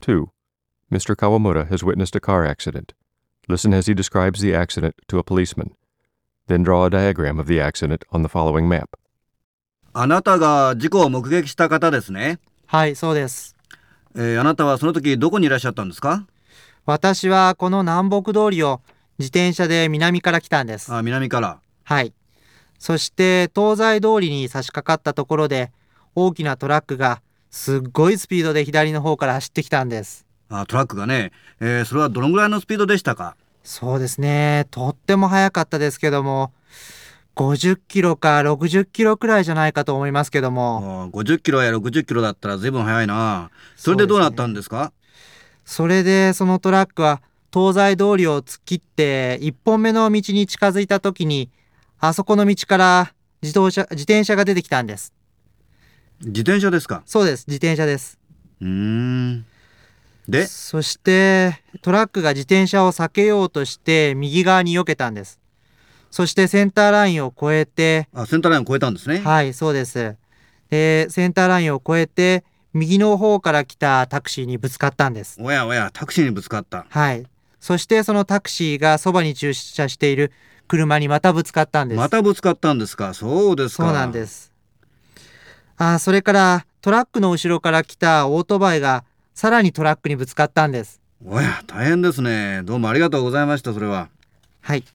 2. Mr. Kawamura has witnessed a car accident. Listen as he describes the accident to a policeman. Then draw a diagram of the accident on the following map. あなたが事故を目撃した方ですね。 はい、そうです。 あなたはその時どこにいらっしゃったんですか？ 私はこの南北通りを自転車で南から来たんです。 南から。 はい。そして東西通りに差し掛かったところで大きなトラックがすっごいスピードで左の方から走ってきたんです。 トラックがね、それはどのぐらいのスピードでしたか？ そうですね。とっても速かったですけども、50キロか60キロくらいじゃないかと思いますけども。 50キロや60キロだったら随分速いな。それでどうなったんですか？ それでそのトラックは東西通りを突っ切って1本目の道に近づいた時に、あそこの道から自転車が出てきたんです。 自転車ですか？ そうです、自転車です。 で、 そしてトラックが自転車を避けようとして右側に避けたんです。そしてセンターラインを越えて、 センターラインを越えたんですね。 はい、そうです。で、センターラインを越えて右の方から来たタクシーにぶつかったんです。 おやおや、タクシーにぶつかった。 はい。そしてそのタクシーがそばに駐車している車にまたぶつかったんです。 またぶつかったんですか？そうですか。 そうなんです。それからトラックの後ろから来たオートバイがさらにトラックにぶつかったんです。 おや、大変ですね。どうもありがとうございました。それは。 はい。